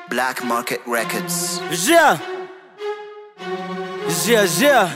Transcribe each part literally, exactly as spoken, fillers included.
Black Market Records. Yeah. Yeah, yeah.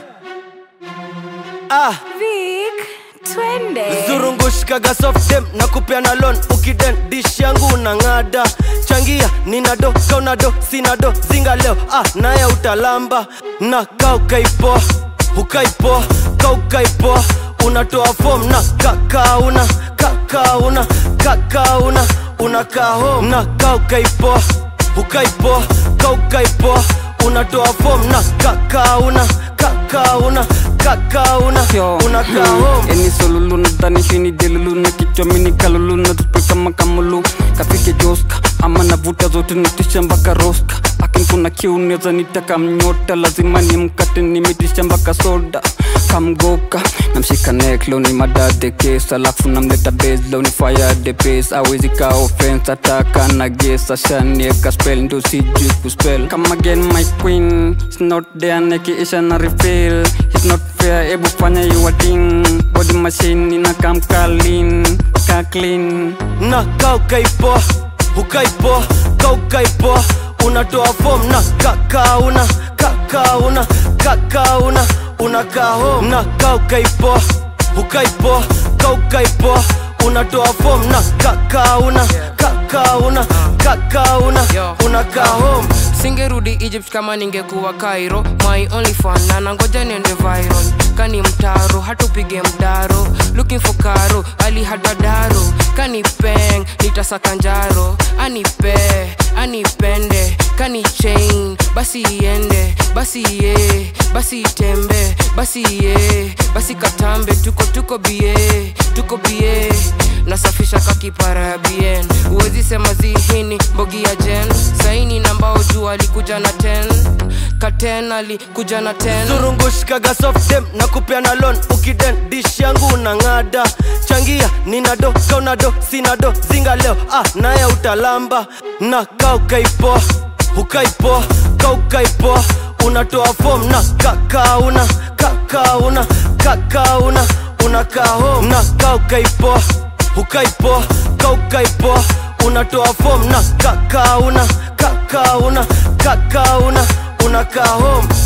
Ah. Vic, twende. Zurungushkaga soft dem na kupeana loan. Ukiden dish yangu unangada. Changia nina do, kauna do, sina do. Zinga leo, ah, naya utalamba. Na kaukaipo, ukaipo, kaukaipo. Unatoa form na kakauna, kakauna, kakauna. Unakaa home na kaukaipo, ukaipo, kaukaipo. Unatoa form na kakauna, kakauna, kakauna. Unakaa home. Eni solulu na dani shini delulu na kichwa mini kalulu na tupe kama kamulu. Kafike joska ama navuta zote nitisha mpaka roska. Akin kuna kiu neza nitaka mnyota. Lazima ni mkate nimetisha mpaka soda. Kamgoka namshika neklo ni madade kesa. Alafu namleta bezlo ni fire the pace. Awezi ka offense ataka na gesa. Shanieka spell ndo sijui kuspell. Come again my queen, it's not there neki isha na refill. It's not fair ebu fanya you a thing. Body machine ina kam clean, ka clean. Na kaukaipo, ukaipo, kaukaipo. Unatoa form na kakauna, kakauna, kakauna. Unakaa home na kaukaipo, ukaipo, kaukaipo. Unatoa form na kakauna, kakauna, kakauna. Unakaa home. Singerudi Egypt kama ningekuwa Cairo. My only fan na nangoja niende viral. Kani mtaro, hatupige mdaro. Looking for karo, ali hadadaro. Kani peng, nitasaka njaro. Anipe, anipende. Kani chain, basi iende. Basi ye, basi itembe. Basi ye, basi katambe. Tuko tuko bie, tuko bie. Nasafisha kakipara ya bien. Uwezi sema zihini, mbogi ya jen. Saini nambao juu alikuja na ten. Katen alikuja na ten. Zurungushkaga soft dem na kupeana loan. Ukiden dish yangu unangada. Changia nina do, kauna do, sina do. Zinga leo, ah, naya utalamba. Na kaukaipo, ukaipo, kaukaipo. Unatoa form na kakauna, kakauna, kakauna. Unakaa home na kaukaipo, ukaipo, kaukaipo. Unatoa form na kakauna, kakauna, kakauna. Unakaa home.